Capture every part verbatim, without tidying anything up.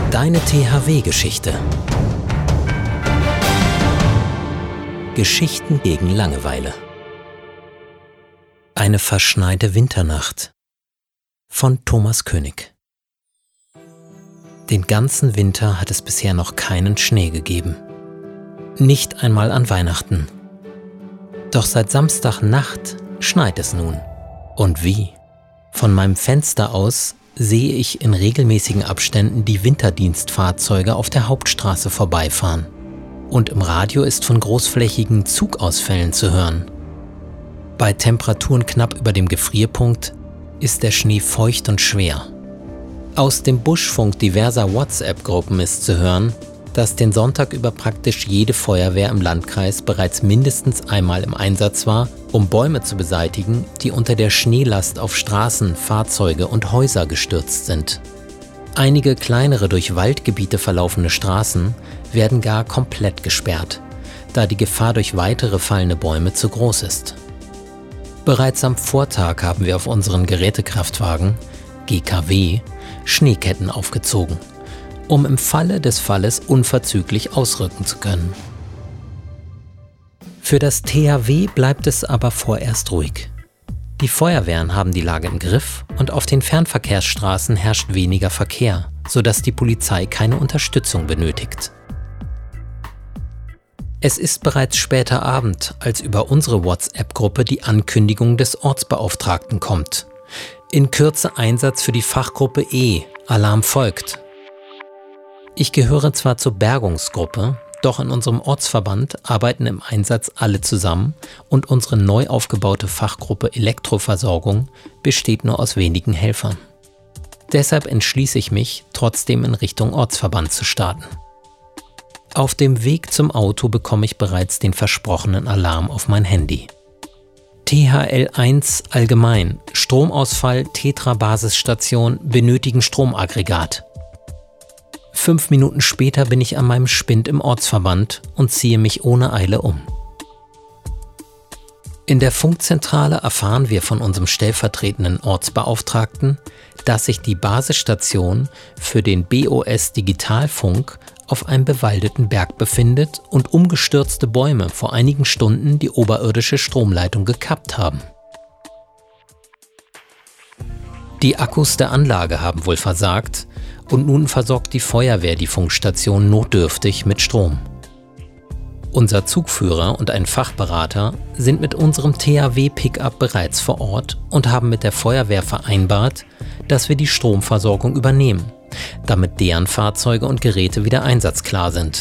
Deine T H W-Geschichte. Geschichten gegen Langeweile. Eine verschneite Winternacht von Thomas König. Den ganzen Winter hat es bisher noch keinen Schnee gegeben. Nicht einmal an Weihnachten. Doch seit Samstagnacht schneit es nun. Und wie? Von meinem Fenster aus sehe ich in regelmäßigen Abständen die Winterdienstfahrzeuge auf der Hauptstraße vorbeifahren. Und im Radio ist von großflächigen Zugausfällen zu hören. Bei Temperaturen knapp über dem Gefrierpunkt ist der Schnee feucht und schwer. Aus dem Buschfunk diverser WhatsApp-Gruppen ist zu hören, dass den Sonntag über praktisch jede Feuerwehr im Landkreis bereits mindestens einmal im Einsatz war, um Bäume zu beseitigen, die unter der Schneelast auf Straßen, Fahrzeuge und Häuser gestürzt sind. Einige kleinere durch Waldgebiete verlaufende Straßen werden gar komplett gesperrt, da die Gefahr durch weitere fallende Bäume zu groß ist. Bereits am Vortag haben wir auf unseren Gerätekraftwagen, G K W, Schneeketten aufgezogen, um im Falle des Falles unverzüglich ausrücken zu können. Für das T H W bleibt es aber vorerst ruhig. Die Feuerwehren haben die Lage im Griff und auf den Fernverkehrsstraßen herrscht weniger Verkehr, sodass die Polizei keine Unterstützung benötigt. Es ist bereits später Abend, als über unsere WhatsApp-Gruppe die Ankündigung des Ortsbeauftragten kommt. In Kürze Einsatz für die Fachgruppe E. Alarm folgt. Ich gehöre zwar zur Bergungsgruppe, doch in unserem Ortsverband arbeiten im Einsatz alle zusammen und unsere neu aufgebaute Fachgruppe Elektroversorgung besteht nur aus wenigen Helfern. Deshalb entschließe ich mich, trotzdem in Richtung Ortsverband zu starten. Auf dem Weg zum Auto bekomme ich bereits den versprochenen Alarm auf mein Handy. T H L eins allgemein, Stromausfall, Tetra-Basisstation, benötigen Stromaggregat. Fünf Minuten später bin ich an meinem Spind im Ortsverband und ziehe mich ohne Eile um. In der Funkzentrale erfahren wir von unserem stellvertretenden Ortsbeauftragten, dass sich die Basisstation für den B O S Digitalfunk auf einem bewaldeten Berg befindet und umgestürzte Bäume vor einigen Stunden die oberirdische Stromleitung gekappt haben. Die Akkus der Anlage haben wohl versagt und nun versorgt die Feuerwehr die Funkstation notdürftig mit Strom. Unser Zugführer und ein Fachberater sind mit unserem T H W-Pickup bereits vor Ort und haben mit der Feuerwehr vereinbart, dass wir die Stromversorgung übernehmen, damit deren Fahrzeuge und Geräte wieder einsatzklar sind.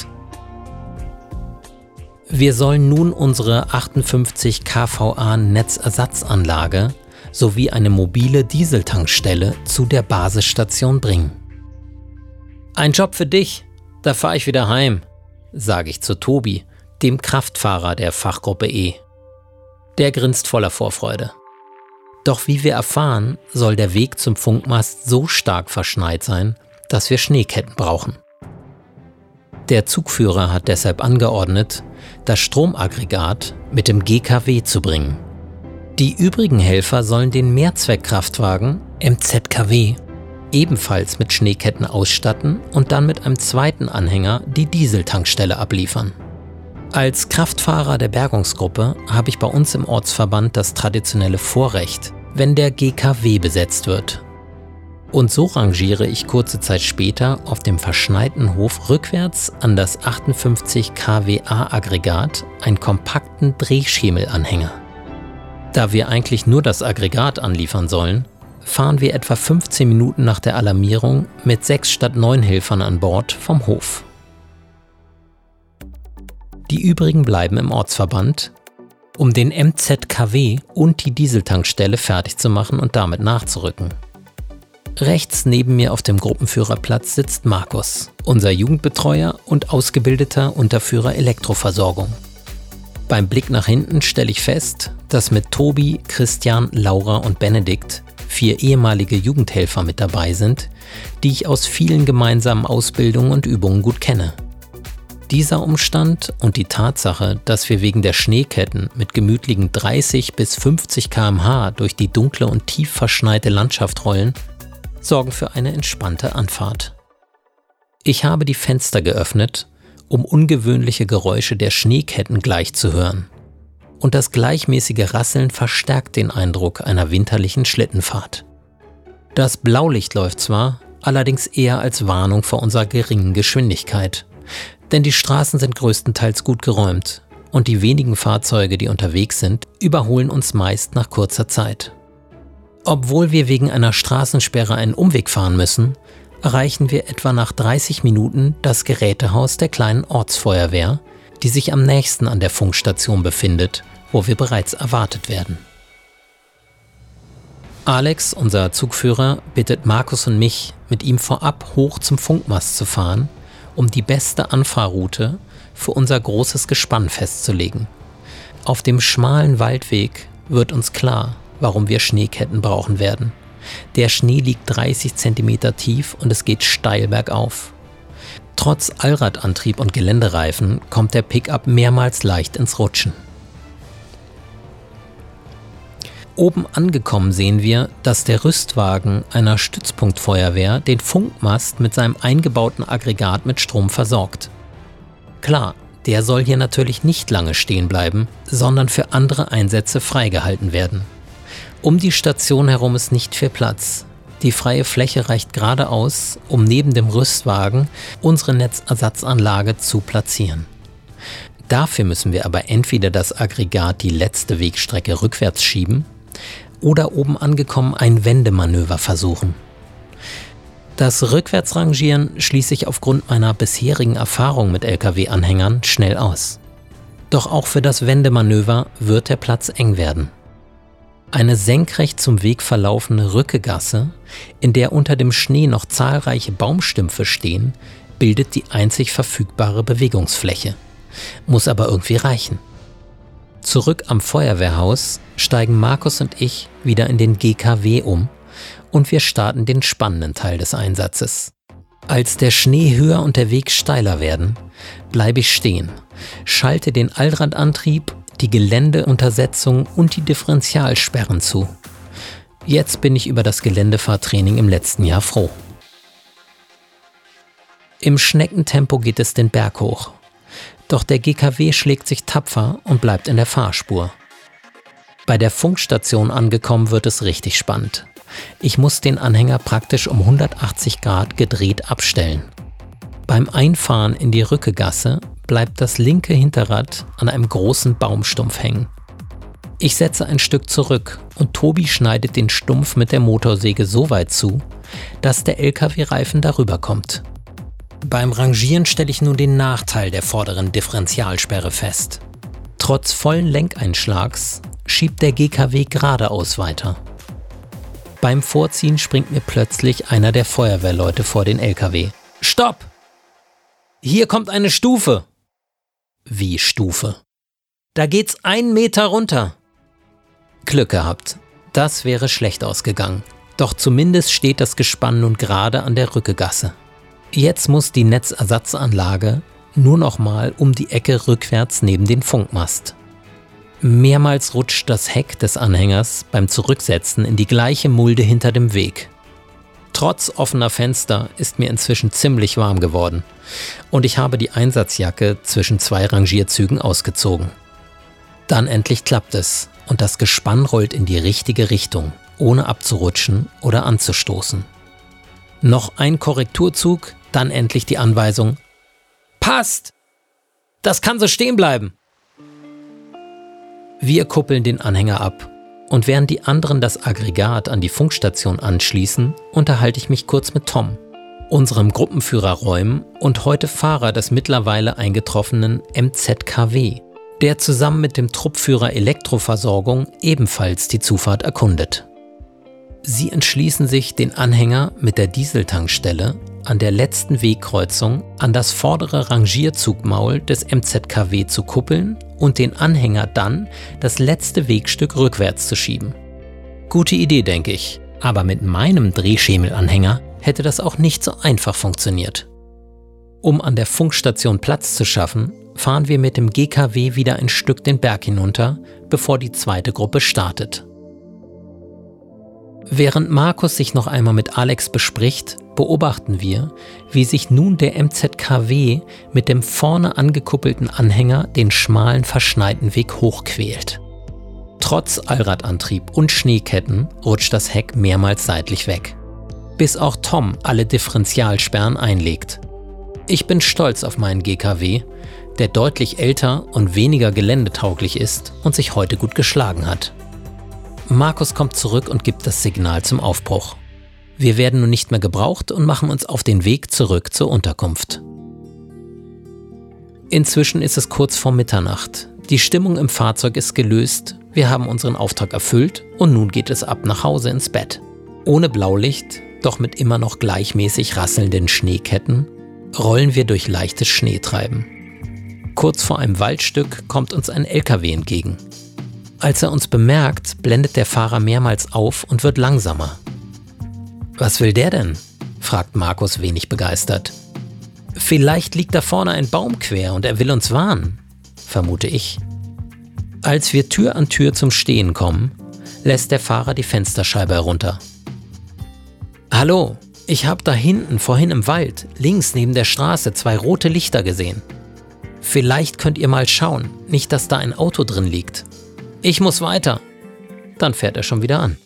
Wir sollen nun unsere achtundfünfzig kVA-Netzersatzanlage sowie eine mobile Dieseltankstelle zu der Basisstation bringen. Ein Job für dich, da fahre ich wieder heim, sage ich zu Tobi, dem Kraftfahrer der Fachgruppe E. Der grinst voller Vorfreude. Doch wie wir erfahren, soll der Weg zum Funkmast so stark verschneit sein, dass wir Schneeketten brauchen. Der Zugführer hat deshalb angeordnet, das Stromaggregat mit dem G K W zu bringen. Die übrigen Helfer sollen den Mehrzweckkraftwagen M Z K W ebenfalls mit Schneeketten ausstatten und dann mit einem zweiten Anhänger die Dieseltankstelle abliefern. Als Kraftfahrer der Bergungsgruppe habe ich bei uns im Ortsverband das traditionelle Vorrecht, wenn der G K W besetzt wird. Und so rangiere ich kurze Zeit später auf dem verschneiten Hof rückwärts an das achtundfünfzig kVA-Aggregat einen kompakten Drehschemelanhänger. Da wir eigentlich nur das Aggregat anliefern sollen, fahren wir etwa fünfzehn Minuten nach der Alarmierung mit sechs statt neun Helfern an Bord vom Hof. Die übrigen bleiben im Ortsverband, um den M Z K W und die Dieseltankstelle fertig zu machen und damit nachzurücken. Rechts neben mir auf dem Gruppenführerplatz sitzt Markus, unser Jugendbetreuer und ausgebildeter Unterführer Elektroversorgung. Beim Blick nach hinten stelle ich fest, dass mit Tobi, Christian, Laura und Benedikt vier ehemalige Jugendhelfer mit dabei sind, die ich aus vielen gemeinsamen Ausbildungen und Übungen gut kenne. Dieser Umstand und die Tatsache, dass wir wegen der Schneeketten mit gemütlichen dreißig bis fünfzig Kilometer pro Stunde durch die dunkle und tief verschneite Landschaft rollen, sorgen für eine entspannte Anfahrt. Ich habe die Fenster geöffnet, um ungewöhnliche Geräusche der Schneeketten gleich zu hören. Und das gleichmäßige Rasseln verstärkt den Eindruck einer winterlichen Schlittenfahrt. Das Blaulicht läuft zwar, allerdings eher als Warnung vor unserer geringen Geschwindigkeit. Denn die Straßen sind größtenteils gut geräumt und die wenigen Fahrzeuge, die unterwegs sind, überholen uns meist nach kurzer Zeit. Obwohl wir wegen einer Straßensperre einen Umweg fahren müssen, erreichen wir etwa nach dreißig Minuten das Gerätehaus der kleinen Ortsfeuerwehr, die sich am nächsten an der Funkstation befindet, wo wir bereits erwartet werden. Alex, unser Zugführer, bittet Markus und mich, mit ihm vorab hoch zum Funkmast zu fahren, um die beste Anfahrroute für unser großes Gespann festzulegen. Auf dem schmalen Waldweg wird uns klar, warum wir Schneeketten brauchen werden. Der Schnee liegt dreißig Zentimeter tief und es geht steil bergauf. Trotz Allradantrieb und Geländereifen kommt der Pickup mehrmals leicht ins Rutschen. Oben angekommen sehen wir, dass der Rüstwagen einer Stützpunktfeuerwehr den Funkmast mit seinem eingebauten Aggregat mit Strom versorgt. Klar, der soll hier natürlich nicht lange stehen bleiben, sondern für andere Einsätze freigehalten werden. Um die Station herum ist nicht viel Platz. Die freie Fläche reicht gerade aus, um neben dem Rüstwagen unsere Netzersatzanlage zu platzieren. Dafür müssen wir aber entweder das Aggregat die letzte Wegstrecke rückwärts schieben oder oben angekommen ein Wendemanöver versuchen. Das Rückwärtsrangieren schließe ich aufgrund meiner bisherigen Erfahrung mit L K W-Anhängern schnell aus. Doch auch für das Wendemanöver wird der Platz eng werden. Eine senkrecht zum Weg verlaufende Rückegasse, in der unter dem Schnee noch zahlreiche Baumstümpfe stehen, bildet die einzig verfügbare Bewegungsfläche. Muss aber irgendwie reichen. Zurück am Feuerwehrhaus steigen Markus und ich wieder in den G K W um und wir starten den spannenden Teil des Einsatzes. Als der Schnee höher und der Weg steiler werden, bleibe ich stehen, schalte den Allradantrieb, die Geländeuntersetzung und die Differentialsperren zu. Jetzt bin ich über das Geländefahrtraining im letzten Jahr froh. Im Schneckentempo geht es den Berg hoch. Doch der G K W schlägt sich tapfer und bleibt in der Fahrspur. Bei der Funkstation angekommen wird es richtig spannend. Ich muss den Anhänger praktisch um hundertachtzig Grad gedreht abstellen. Beim Einfahren in die Rückegasse bleibt das linke Hinterrad an einem großen Baumstumpf hängen. Ich setze ein Stück zurück und Tobi schneidet den Stumpf mit der Motorsäge so weit zu, dass der L K W-Reifen darüber kommt. Beim Rangieren stelle ich nun den Nachteil der vorderen Differentialsperre fest. Trotz vollen Lenkeinschlags schiebt der G K W geradeaus weiter. Beim Vorziehen springt mir plötzlich einer der Feuerwehrleute vor den L K W. Stopp! Hier kommt eine Stufe! Wie Stufe? Da geht's einen Meter runter. Glück gehabt. Das wäre schlecht ausgegangen. Doch zumindest steht das Gespann nun gerade an der Rückegasse. Jetzt muss die Netzersatzanlage nur noch mal um die Ecke rückwärts neben den Funkmast. Mehrmals rutscht das Heck des Anhängers beim Zurücksetzen in die gleiche Mulde hinter dem Weg. Trotz offener Fenster ist mir inzwischen ziemlich warm geworden und ich habe die Einsatzjacke zwischen zwei Rangierzügen ausgezogen. Dann endlich klappt es und das Gespann rollt in die richtige Richtung, ohne abzurutschen oder anzustoßen. Noch ein Korrekturzug, dann endlich die Anweisung: Passt! Das kann so stehen bleiben! Wir kuppeln den Anhänger ab. Und während die anderen das Aggregat an die Funkstation anschließen, unterhalte ich mich kurz mit Tom, unserem Gruppenführer Räum und heute Fahrer des mittlerweile eingetroffenen M Z K W, der zusammen mit dem Truppführer Elektroversorgung ebenfalls die Zufahrt erkundet. Sie entschließen sich, den Anhänger mit der Dieseltankstelle an der letzten Wegkreuzung an das vordere Rangierzugmaul des M Z K W zu kuppeln und den Anhänger dann das letzte Wegstück rückwärts zu schieben. Gute Idee, denke ich, aber mit meinem Drehschemelanhänger hätte das auch nicht so einfach funktioniert. Um an der Funkstation Platz zu schaffen, fahren wir mit dem G K W wieder ein Stück den Berg hinunter, bevor die zweite Gruppe startet. Während Markus sich noch einmal mit Alex bespricht, beobachten wir, wie sich nun der M Z K W mit dem vorne angekuppelten Anhänger den schmalen, verschneiten Weg hochquält. Trotz Allradantrieb und Schneeketten rutscht das Heck mehrmals seitlich weg. Bis auch Tom alle Differentialsperren einlegt. Ich bin stolz auf meinen G K W, der deutlich älter und weniger geländetauglich ist und sich heute gut geschlagen hat. Markus kommt zurück und gibt das Signal zum Aufbruch. Wir werden nun nicht mehr gebraucht und machen uns auf den Weg zurück zur Unterkunft. Inzwischen ist es kurz vor Mitternacht. Die Stimmung im Fahrzeug ist gelöst, wir haben unseren Auftrag erfüllt und nun geht es ab nach Hause ins Bett. Ohne Blaulicht, doch mit immer noch gleichmäßig rasselnden Schneeketten, rollen wir durch leichtes Schneetreiben. Kurz vor einem Waldstück kommt uns ein L K W entgegen. Als er uns bemerkt, blendet der Fahrer mehrmals auf und wird langsamer. »Was will der denn?« fragt Markus wenig begeistert. »Vielleicht liegt da vorne ein Baum quer und er will uns warnen«, vermute ich. Als wir Tür an Tür zum Stehen kommen, lässt der Fahrer die Fensterscheibe herunter. »Hallo, ich habe da hinten, vorhin im Wald, links neben der Straße zwei rote Lichter gesehen. Vielleicht könnt ihr mal schauen, nicht dass da ein Auto drin liegt. Ich muss weiter.« Dann fährt er schon wieder an.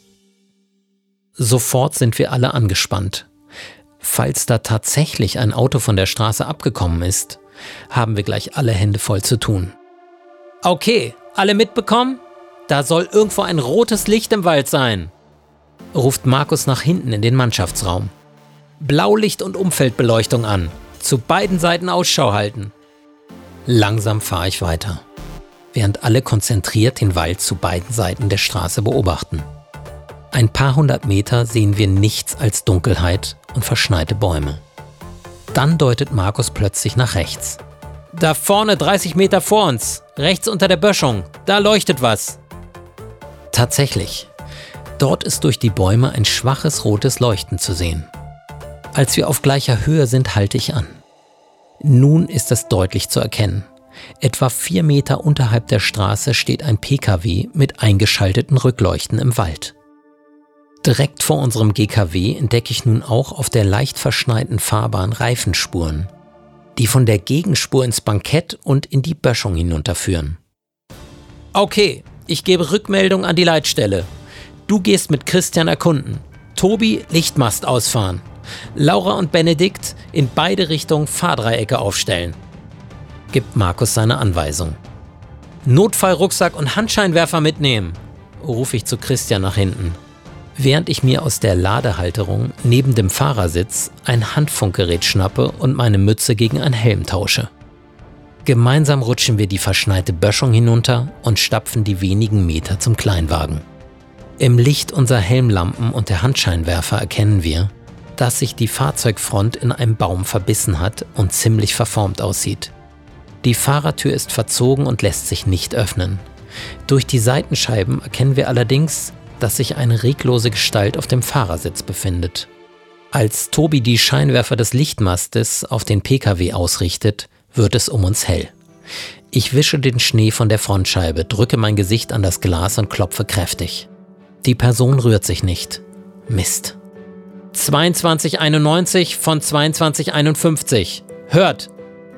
Sofort sind wir alle angespannt. Falls da tatsächlich ein Auto von der Straße abgekommen ist, haben wir gleich alle Hände voll zu tun. »Okay, alle mitbekommen? Da soll irgendwo ein rotes Licht im Wald sein«, ruft Markus nach hinten in den Mannschaftsraum. »Blaulicht und Umfeldbeleuchtung an. Zu beiden Seiten Ausschau halten.« Langsam fahre ich weiter, während alle konzentriert den Wald zu beiden Seiten der Straße beobachten. Ein paar hundert Meter sehen wir nichts als Dunkelheit und verschneite Bäume. Dann deutet Markus plötzlich nach rechts. »Da vorne, dreißig Meter vor uns, rechts unter der Böschung, da leuchtet was.« Tatsächlich, dort ist durch die Bäume ein schwaches rotes Leuchten zu sehen. Als wir auf gleicher Höhe sind, halte ich an. Nun ist es deutlich zu erkennen. Etwa vier Meter unterhalb der Straße steht ein P K W mit eingeschalteten Rückleuchten im Wald. Direkt vor unserem G K W entdecke ich nun auch auf der leicht verschneiten Fahrbahn Reifenspuren, die von der Gegenspur ins Bankett und in die Böschung hinunterführen. »Okay, ich gebe Rückmeldung an die Leitstelle. Du gehst mit Christian erkunden. Tobi, Lichtmast ausfahren. Laura und Benedikt in beide Richtungen Fahrdreiecke aufstellen«, gibt Markus seine Anweisung. »Notfallrucksack und Handscheinwerfer mitnehmen«, rufe ich zu Christian nach hinten, während ich mir aus der Ladehalterung neben dem Fahrersitz ein Handfunkgerät schnappe und meine Mütze gegen einen Helm tausche. Gemeinsam rutschen wir die verschneite Böschung hinunter und stapfen die wenigen Meter zum Kleinwagen. Im Licht unserer Helmlampen und der Handscheinwerfer erkennen wir, dass sich die Fahrzeugfront in einem Baum verbissen hat und ziemlich verformt aussieht. Die Fahrertür ist verzogen und lässt sich nicht öffnen. Durch die Seitenscheiben erkennen wir allerdings, dass sich eine reglose Gestalt auf dem Fahrersitz befindet. Als Tobi die Scheinwerfer des Lichtmastes auf den P K W ausrichtet, wird es um uns hell. Ich wische den Schnee von der Frontscheibe, drücke mein Gesicht an das Glas und klopfe kräftig. Die Person rührt sich nicht. Mist. zweiundzwanzig einundneunzig von zweiundzwanzig einundfünfzig. Hört!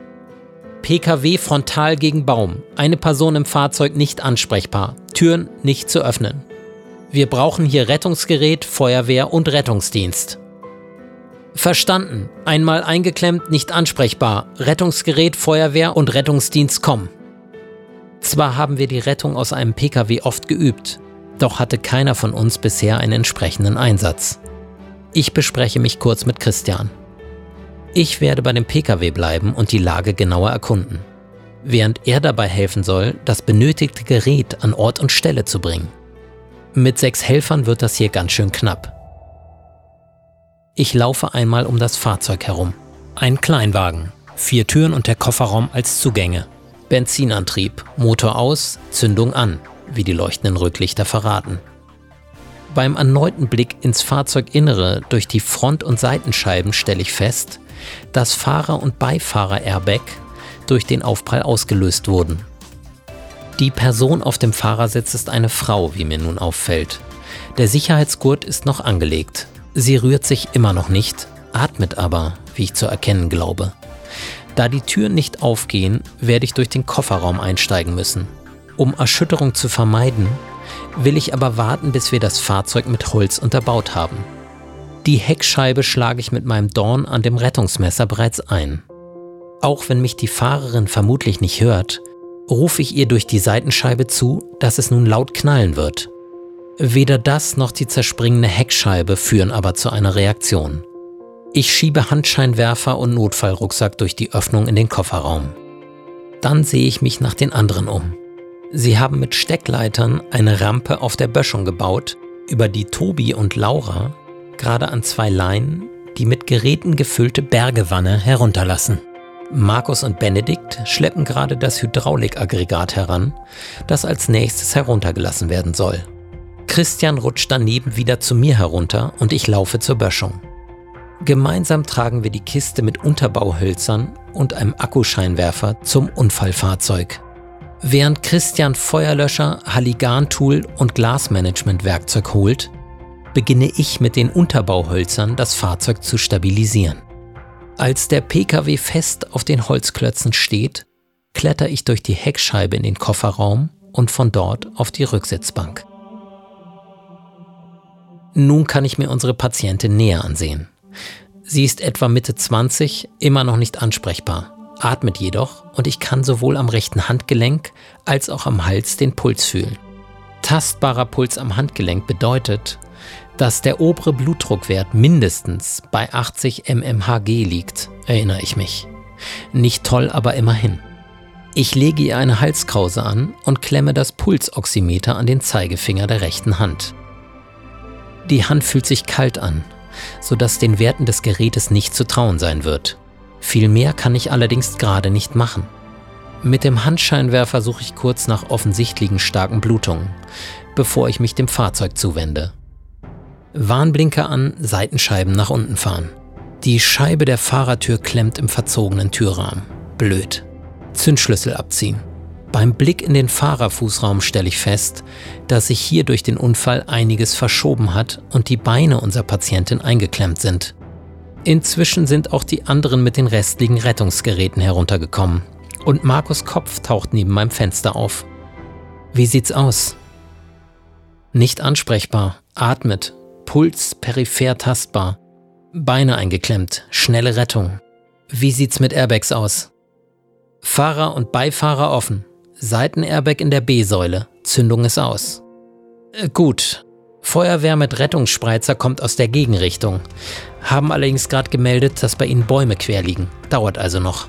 P K W frontal gegen Baum. Eine Person im Fahrzeug nicht ansprechbar. Türen nicht zu öffnen. Wir brauchen hier Rettungsgerät, Feuerwehr und Rettungsdienst. Verstanden. Einmal eingeklemmt, nicht ansprechbar. Rettungsgerät, Feuerwehr und Rettungsdienst kommen. Zwar haben wir die Rettung aus einem P K W oft geübt, doch hatte keiner von uns bisher einen entsprechenden Einsatz. Ich bespreche mich kurz mit Christian. Ich werde bei dem P K W bleiben und die Lage genauer erkunden, während er dabei helfen soll, das benötigte Gerät an Ort und Stelle zu bringen. Mit sechs Helfern wird das hier ganz schön knapp. Ich laufe einmal um das Fahrzeug herum. Ein Kleinwagen, vier Türen und der Kofferraum als Zugänge. Benzinantrieb, Motor aus, Zündung an, wie die leuchtenden Rücklichter verraten. Beim erneuten Blick ins Fahrzeuginnere durch die Front- und Seitenscheiben stelle ich fest, dass Fahrer- und Beifahrer-Airbag durch den Aufprall ausgelöst wurden. Die Person auf dem Fahrersitz ist eine Frau, wie mir nun auffällt. Der Sicherheitsgurt ist noch angelegt. Sie rührt sich immer noch nicht atmet aber, wie ich zu erkennen glaube. Da die Türen nicht aufgehen, werde ich durch den Kofferraum einsteigen müssen. Um Erschütterung zu vermeiden, will ich aber warten, bis wir das Fahrzeug mit Holz unterbaut haben. Die Heckscheibe schlage ich mit meinem Dorn an dem Rettungsmesser bereits ein. Auch wenn mich die Fahrerin vermutlich nicht hört, rufe ich ihr durch die Seitenscheibe zu, dass es nun laut knallen wird. Weder das noch die zerspringende Heckscheibe führen aber zu einer Reaktion. Ich schiebe Handscheinwerfer und Notfallrucksack durch die Öffnung in den Kofferraum. Dann sehe ich mich nach den anderen um. Sie haben mit Steckleitern eine Rampe auf der Böschung gebaut, über die Tobi und Laura gerade an zwei Leinen die mit Geräten gefüllte Bergewanne herunterlassen. Markus und Benedikt schleppen gerade das Hydraulikaggregat heran, das als nächstes heruntergelassen werden soll. Christian rutscht daneben wieder zu mir herunter und ich laufe zur Böschung. Gemeinsam tragen wir die Kiste mit Unterbauhölzern und einem Akkuscheinwerfer zum Unfallfahrzeug. Während Christian Feuerlöscher, Halligan-Tool und Glasmanagement-Werkzeug holt, beginne ich mit den Unterbauhölzern das Fahrzeug zu stabilisieren. Als der P K W fest auf den Holzklötzen steht, kletter ich durch die Heckscheibe in den Kofferraum und von dort auf die Rücksitzbank. Nun kann ich mir unsere Patientin näher ansehen. Sie ist etwa Mitte zwanzig, immer noch nicht ansprechbar, atmet jedoch und ich kann sowohl am rechten Handgelenk als auch am Hals den Puls fühlen. Tastbarer Puls am Handgelenk bedeutet, dass der obere Blutdruckwert mindestens bei achtzig Millimeter Merkur liegt, erinnere ich mich. Nicht toll, aber immerhin. Ich lege ihr eine Halskrause an und klemme das Pulsoximeter an den Zeigefinger der rechten Hand. Die Hand fühlt sich kalt an, sodass den Werten des Gerätes nicht zu trauen sein wird. Viel mehr kann ich allerdings gerade nicht machen. Mit dem Handscheinwerfer suche ich kurz nach offensichtlichen starken Blutungen, bevor ich mich dem Fahrzeug zuwende. Warnblinker an, Seitenscheiben nach unten fahren. Die Scheibe der Fahrertür klemmt im verzogenen Türrahmen. Blöd. Zündschlüssel abziehen. Beim Blick in den Fahrerfußraum stelle ich fest, dass sich hier durch den Unfall einiges verschoben hat und die Beine unserer Patientin eingeklemmt sind. Inzwischen sind auch die anderen mit den restlichen Rettungsgeräten heruntergekommen und Markus' Kopf taucht neben meinem Fenster auf. Wie sieht's aus? Nicht ansprechbar, atmet, Puls peripher tastbar, Beine eingeklemmt, schnelle Rettung. Wie sieht's mit Airbags aus? Fahrer und Beifahrer offen, Seitenairbag in der B-Säule, Zündung ist aus. Äh, gut, Feuerwehr mit Rettungsspreizer kommt aus der Gegenrichtung, haben allerdings gerade gemeldet, dass bei ihnen Bäume quer liegen, dauert also noch.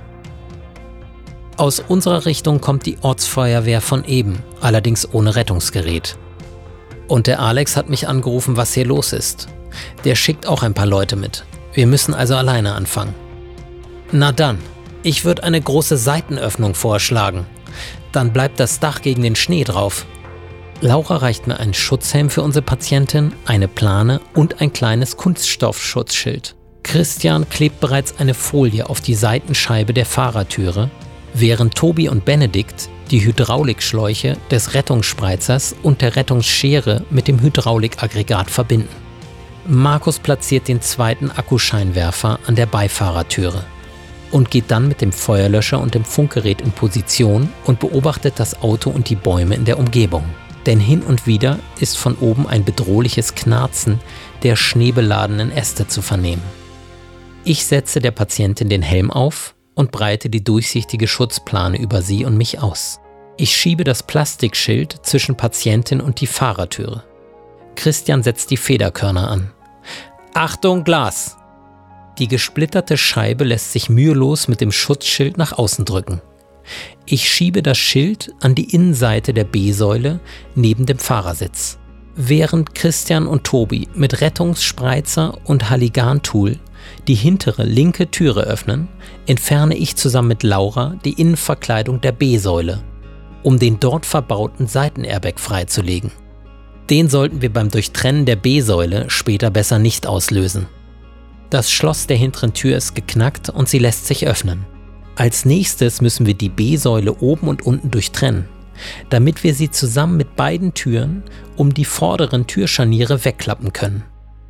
Aus unserer Richtung kommt die Ortsfeuerwehr von eben, allerdings ohne Rettungsgerät. Und der Alex hat mich angerufen, was hier los ist. Der schickt auch ein paar Leute mit. Wir müssen also alleine anfangen. Na dann, ich würde eine große Seitenöffnung vorschlagen. Dann bleibt das Dach gegen den Schnee drauf. Laura reicht mir einen Schutzhelm für unsere Patientin, eine Plane und ein kleines Kunststoffschutzschild. Christian klebt bereits eine Folie auf die Seitenscheibe der Fahrertüre, während Tobi und Benedikt die Hydraulikschläuche des Rettungsspreizers und der Rettungsschere mit dem Hydraulikaggregat verbinden. Markus platziert den zweiten Akkuscheinwerfer an der Beifahrertüre und geht dann mit dem Feuerlöscher und dem Funkgerät in Position und beobachtet das Auto und die Bäume in der Umgebung. Denn hin und wieder ist von oben ein bedrohliches Knarzen der schneebeladenen Äste zu vernehmen. Ich setze der Patientin den Helm auf und breite die durchsichtige Schutzplane über sie und mich aus. Ich schiebe das Plastikschild zwischen Patientin und die Fahrertüre. Christian setzt die Federkörner an. Achtung, Glas! Die gesplitterte Scheibe lässt sich mühelos mit dem Schutzschild nach außen drücken. Ich schiebe das Schild an die Innenseite der B-Säule neben dem Fahrersitz. Während Christian und Tobi mit Rettungsspreizer und Halligan-Tool die hintere linke Türe öffnen, entferne ich zusammen mit Laura die Innenverkleidung der B-Säule, um den dort verbauten Seitenairbag freizulegen. Den sollten wir beim Durchtrennen der B-Säule später besser nicht auslösen. Das Schloss der hinteren Tür ist geknackt und sie lässt sich öffnen. Als nächstes müssen wir die B-Säule oben und unten durchtrennen, damit wir sie zusammen mit beiden Türen um die vorderen Türscharniere wegklappen können.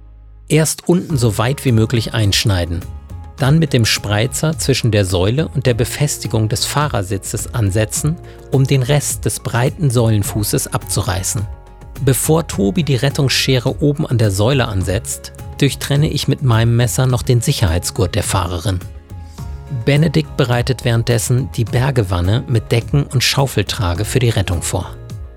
Erst unten so weit wie möglich einschneiden, dann mit dem Spreizer zwischen der Säule und der Befestigung des Fahrersitzes ansetzen, um den Rest des breiten Säulenfußes abzureißen. Bevor Tobi die Rettungsschere oben an der Säule ansetzt, durchtrenne ich mit meinem Messer noch den Sicherheitsgurt der Fahrerin. Benedikt bereitet währenddessen die Bergewanne mit Decken und Schaufeltrage für die Rettung vor.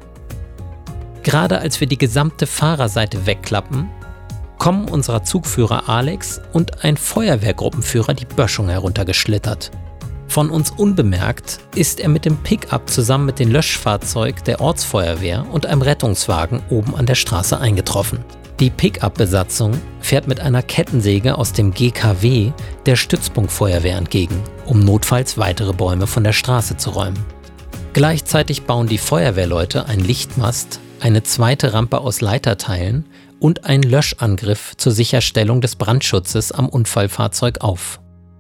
Gerade als wir die gesamte Fahrerseite wegklappen, kommen unser Zugführer Alex und ein Feuerwehrgruppenführer die Böschung heruntergeschlittert. Von uns unbemerkt ist er mit dem Pickup zusammen mit dem Löschfahrzeug der Ortsfeuerwehr und einem Rettungswagen oben an der Straße eingetroffen. Die Pickup-Besatzung fährt mit einer Kettensäge aus dem G K W der Stützpunktfeuerwehr entgegen, um notfalls weitere Bäume von der Straße zu räumen. Gleichzeitig bauen die Feuerwehrleute einen Lichtmast, eine zweite Rampe aus Leiterteilen und einen Löschangriff zur Sicherstellung des Brandschutzes am Unfallfahrzeug auf.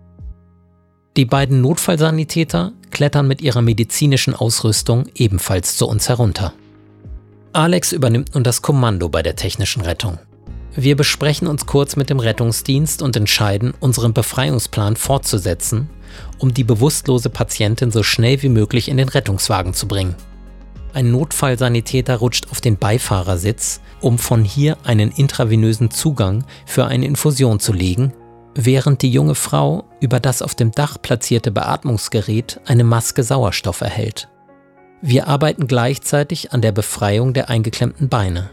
Die beiden Notfallsanitäter klettern mit ihrer medizinischen Ausrüstung ebenfalls zu uns herunter. Alex übernimmt nun das Kommando bei der technischen Rettung. Wir besprechen uns kurz mit dem Rettungsdienst und entscheiden, unseren Befreiungsplan fortzusetzen, um die bewusstlose Patientin so schnell wie möglich in den Rettungswagen zu bringen. Ein Notfallsanitäter rutscht auf den Beifahrersitz, um von hier einen intravenösen Zugang für eine Infusion zu legen, während die junge Frau über das auf dem Dach platzierte Beatmungsgerät eine Maske Sauerstoff erhält. Wir arbeiten gleichzeitig an der Befreiung der eingeklemmten Beine.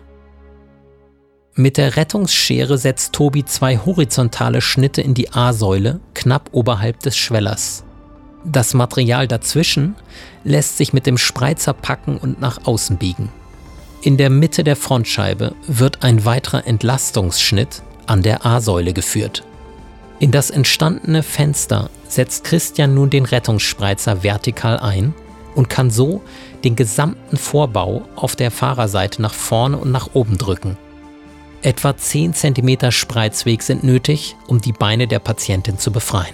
Mit der Rettungsschere setzt Tobi zwei horizontale Schnitte in die A-Säule knapp oberhalb des Schwellers. Das Material dazwischen lässt sich mit dem Spreizer packen und nach außen biegen. In der Mitte der Frontscheibe wird ein weiterer Entlastungsschnitt an der A-Säule geführt. In das entstandene Fenster setzt Christian nun den Rettungsspreizer vertikal ein und kann so den gesamten Vorbau auf der Fahrerseite nach vorne und nach oben drücken. Etwa zehn Zentimeter Spreizweg sind nötig, um die Beine der Patientin zu befreien.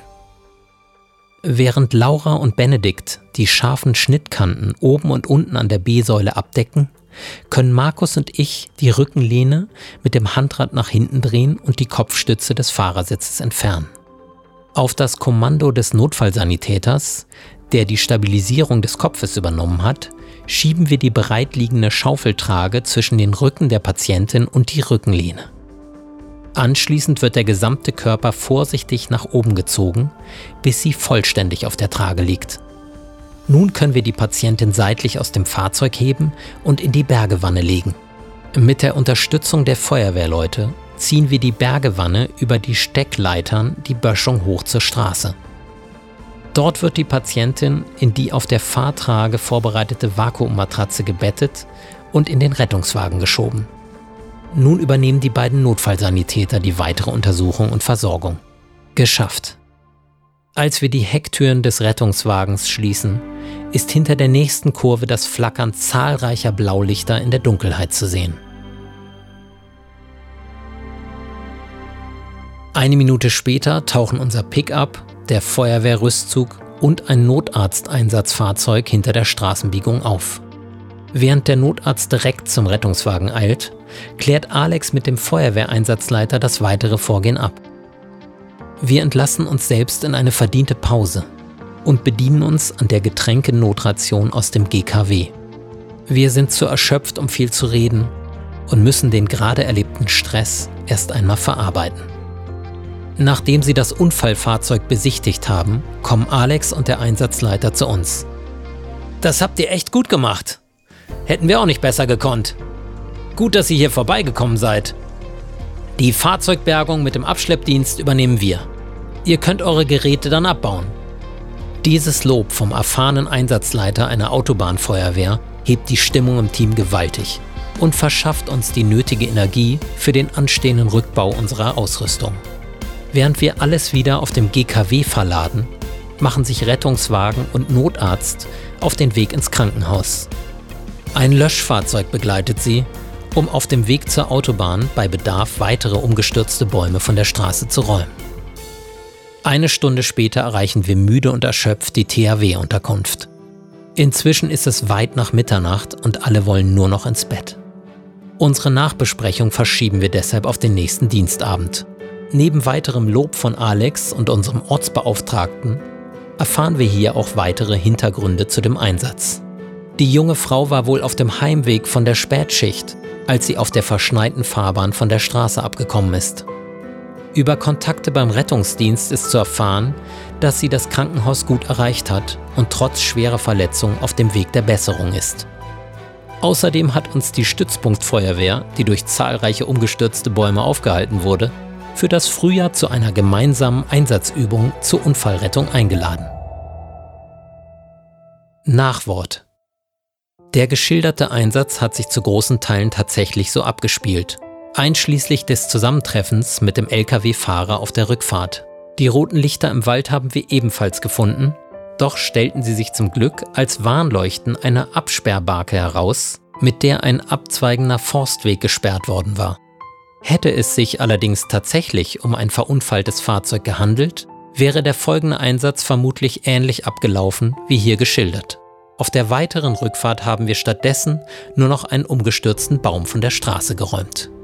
Während Laura und Benedikt die scharfen Schnittkanten oben und unten an der B-Säule abdecken, können Markus und ich die Rückenlehne mit dem Handrad nach hinten drehen und die Kopfstütze des Fahrersitzes entfernen. Auf das Kommando des Notfallsanitäters, der die Stabilisierung des Kopfes übernommen hat, schieben wir die bereitliegende Schaufeltrage zwischen den Rücken der Patientin und die Rückenlehne. Anschließend wird der gesamte Körper vorsichtig nach oben gezogen, bis sie vollständig auf der Trage liegt. Nun können wir die Patientin seitlich aus dem Fahrzeug heben und in die Bergewanne legen. Mit der Unterstützung der Feuerwehrleute ziehen wir die Bergewanne über die Steckleitern die Böschung hoch zur Straße. Dort wird die Patientin in die auf der Fahrtrage vorbereitete Vakuummatratze gebettet und in den Rettungswagen geschoben. Nun übernehmen die beiden Notfallsanitäter die weitere Untersuchung und Versorgung. Geschafft. Als wir die Hecktüren des Rettungswagens schließen, ist hinter der nächsten Kurve das Flackern zahlreicher Blaulichter in der Dunkelheit zu sehen. Eine Minute später tauchen unser Pickup, der Feuerwehrrüstzug und ein Notarzteinsatzfahrzeug hinter der Straßenbiegung auf. Während der Notarzt direkt zum Rettungswagen eilt, klärt Alex mit dem Feuerwehreinsatzleiter das weitere Vorgehen ab. Wir entlassen uns selbst in eine verdiente Pause und bedienen uns an der Getränkenotration aus dem G K W. Wir sind zu erschöpft, um viel zu reden und müssen den gerade erlebten Stress erst einmal verarbeiten. Nachdem sie das Unfallfahrzeug besichtigt haben, kommen Alex und der Einsatzleiter zu uns. Das habt ihr echt gut gemacht. Hätten wir auch nicht besser gekonnt. Gut, dass ihr hier vorbeigekommen seid. Die Fahrzeugbergung mit dem Abschleppdienst übernehmen wir. Ihr könnt eure Geräte dann abbauen. Dieses Lob vom erfahrenen Einsatzleiter einer Autobahnfeuerwehr hebt die Stimmung im Team gewaltig und verschafft uns die nötige Energie für den anstehenden Rückbau unserer Ausrüstung. Während wir alles wieder auf dem G K W verladen, machen sich Rettungswagen und Notarzt auf den Weg ins Krankenhaus. Ein Löschfahrzeug begleitet sie, um auf dem Weg zur Autobahn bei Bedarf weitere umgestürzte Bäume von der Straße zu räumen. Eine Stunde später erreichen wir müde und erschöpft die T H W-Unterkunft. Inzwischen ist es weit nach Mitternacht und alle wollen nur noch ins Bett. Unsere Nachbesprechung verschieben wir deshalb auf den nächsten Dienstabend. Neben weiterem Lob von Alex und unserem Ortsbeauftragten erfahren wir hier auch weitere Hintergründe zu dem Einsatz. Die junge Frau war wohl auf dem Heimweg von der Spätschicht, als sie auf der verschneiten Fahrbahn von der Straße abgekommen ist. Über Kontakte beim Rettungsdienst ist zu erfahren, dass sie das Krankenhaus gut erreicht hat und trotz schwerer Verletzungen auf dem Weg der Besserung ist. Außerdem hat uns die Stützpunktfeuerwehr, die durch zahlreiche umgestürzte Bäume aufgehalten wurde, für das Frühjahr zu einer gemeinsamen Einsatzübung zur Unfallrettung eingeladen. Nachwort: Der geschilderte Einsatz hat sich zu großen Teilen tatsächlich so abgespielt, einschließlich des Zusammentreffens mit dem L K W-Fahrer auf der Rückfahrt. Die roten Lichter im Wald haben wir ebenfalls gefunden, doch stellten sie sich zum Glück als Warnleuchten einer Absperrbarke heraus, mit der ein abzweigender Forstweg gesperrt worden war. Hätte es sich allerdings tatsächlich um ein verunfalltes Fahrzeug gehandelt, wäre der folgende Einsatz vermutlich ähnlich abgelaufen wie hier geschildert. Auf der weiteren Rückfahrt haben wir stattdessen nur noch einen umgestürzten Baum von der Straße geräumt.